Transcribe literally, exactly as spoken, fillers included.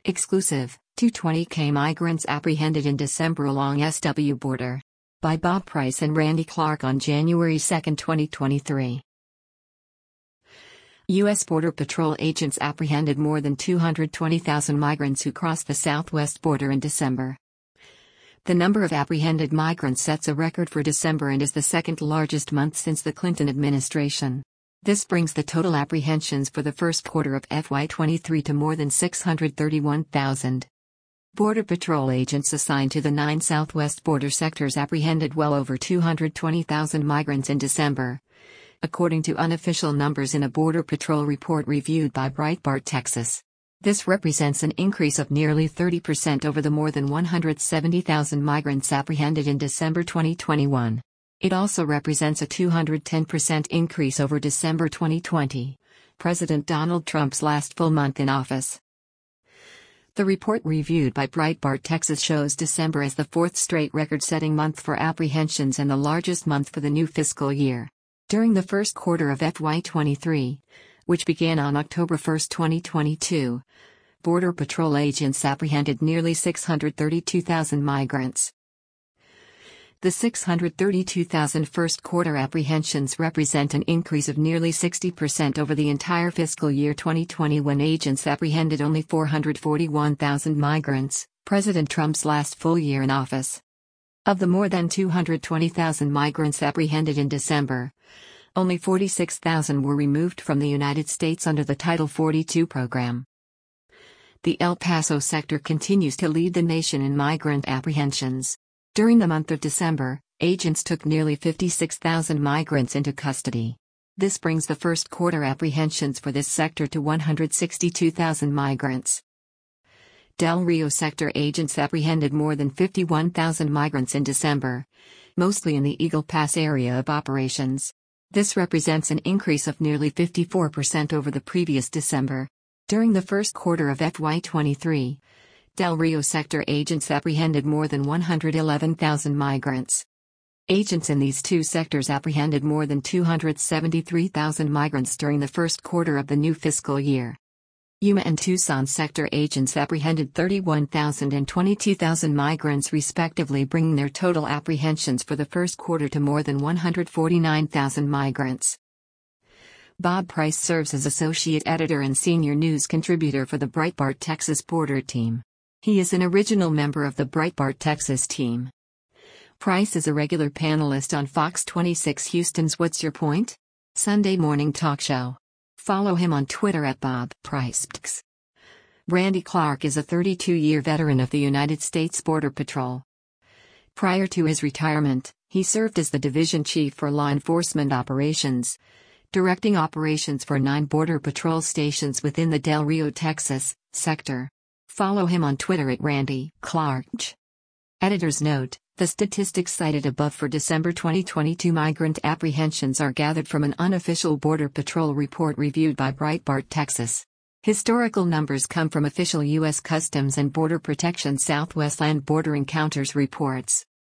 Exclusive, two hundred twenty K migrants apprehended in December along S W border. By Bob Price and Randy Clark on January second, twenty twenty-three. U S Border Patrol agents apprehended more than two hundred twenty thousand migrants who crossed the southwest border in December. The number of apprehended migrants sets a record for December and is the second largest month since the Clinton administration. This brings the total apprehensions for the first quarter of F Y twenty-three to more than six hundred thirty-one thousand. Border Patrol agents assigned to the nine southwest border sectors apprehended well over two hundred twenty thousand migrants in December, according to unofficial numbers in a Border Patrol report reviewed by Breitbart Texas. This represents an increase of nearly thirty percent over the more than one hundred seventy thousand migrants apprehended in December twenty twenty-one. It also represents a two hundred ten percent increase over December twenty twenty, President Donald Trump's last full month in office. The report reviewed by Breitbart Texas shows December as the fourth straight record-setting month for apprehensions and the largest month for the new fiscal year. During the first quarter of F Y twenty-three, which began on October first, twenty twenty-two, Border Patrol agents apprehended nearly six hundred thirty-two thousand migrants. The six hundred thirty-two thousand first quarter apprehensions represent an increase of nearly sixty percent over the entire fiscal year twenty twenty, when agents apprehended only four hundred forty-one thousand migrants, President Trump's last full year in office. Of the more than two hundred twenty thousand migrants apprehended in December, only forty-six thousand were removed from the United States under the Title forty-two program. The El Paso sector continues to lead the nation in migrant apprehensions. During the month of December, agents took nearly fifty-six thousand migrants into custody. This brings the first quarter apprehensions for this sector to one hundred sixty-two thousand migrants. Del Rio sector agents apprehended more than fifty-one thousand migrants in December, mostly in the Eagle Pass area of operations. This represents an increase of nearly fifty-four percent over the previous December. During the first quarter of F Y twenty-three, Del Rio sector agents apprehended more than one hundred eleven thousand migrants. Agents in these two sectors apprehended more than two hundred seventy-three thousand migrants during the first quarter of the new fiscal year. Yuma and Tucson sector agents apprehended thirty-one thousand and twenty-two thousand migrants respectively, bringing their total apprehensions for the first quarter to more than one hundred forty-nine thousand migrants. Bob Price serves as associate editor and senior news contributor for the Breitbart Texas Border team. He is an original member of the Breitbart Texas team. Price is a regular panelist on Fox twenty-six Houston's What's Your Point? Sunday morning talk show. Follow him on Twitter at Bob Price. Randy Clark is a thirty-two-year veteran of the United States Border Patrol. Prior to his retirement, he served as the division chief for law enforcement operations, directing operations for nine Border Patrol stations within the Del Rio, Texas, sector. Follow him on Twitter at Randy Clark. Editor's note: the statistics cited above for December twenty twenty-two migrant apprehensions are gathered from an unofficial Border Patrol report reviewed by Breitbart Texas. Historical numbers come from official U S Customs and Border Protection Southwest Land Border Encounters reports.